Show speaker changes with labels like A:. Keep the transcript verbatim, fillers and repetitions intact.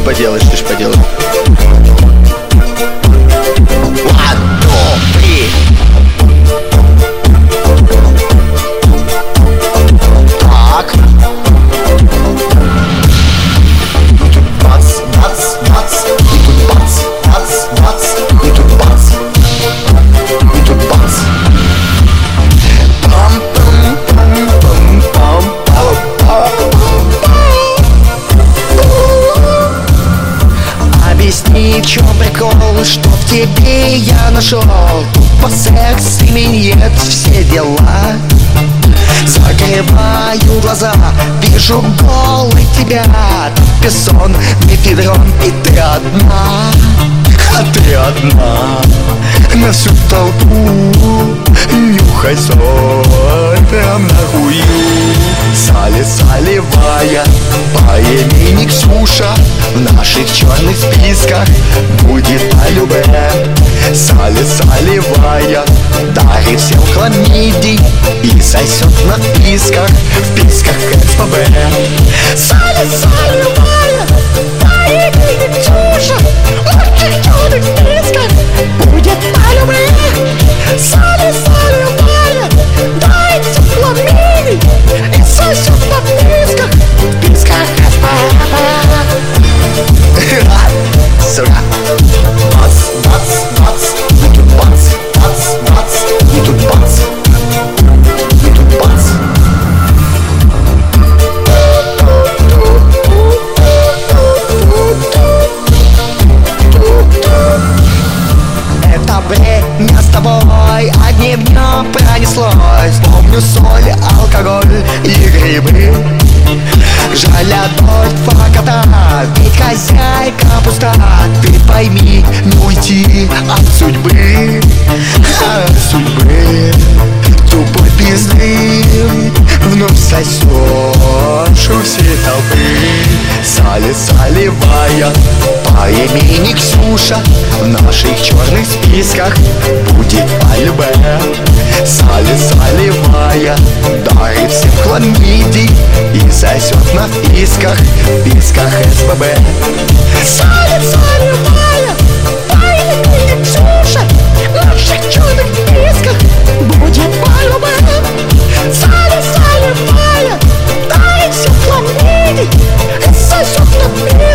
A: поделать, что ж поделать. One, two, three. Так. И тут бац, бац, бац. И тут бац, бац, бац. И тут бац. И тут бац. Пам, пам, пам, пам, пам, пам, пам. Объясни, в чем прикол, что в тебе я нашел. Тупо секс и минет, все дела. Закрываю глаза, вижу голый тебя. Пессон, мефедрон, и ты одна. А ты одна. На всю толпу нюхай соль прям на хую. Сали, саливая, по имени Ксюша, в наших черных списках будет по любе. Сали, саливая, дарит всем хламидий и сосет на вписках, в писках СПБ. Сали, саливая, по имени Ксюша, в наших черных списках будет по любе. Сали, саливая, дарит всем хламидий и сосет на вписках, в писках СПБ. Сука. Бац, бац, бац. И тут бац, бац, бац. И тут бац. И тут бац. Это время с тобой одним днем пронеслось. Помню соль, алкоголь и грибы. Жаль, одной факата, ведь хозяйка пуста. Ты пойми, не уйти от судьбы, от судьбы. Тупой пизды вновь сосешь у всей толпы. Сали, саливая, по имени Ксюша, в наших черных списках будет по любе. Сали, саливая, дарит всем хламидий и сосет на вписках, в писках СПБ. Сали, саливая, по имени Ксюша, в наших черных списках будет по любе. Сали, саливая, дарит всем хламидий и сосет на вписках.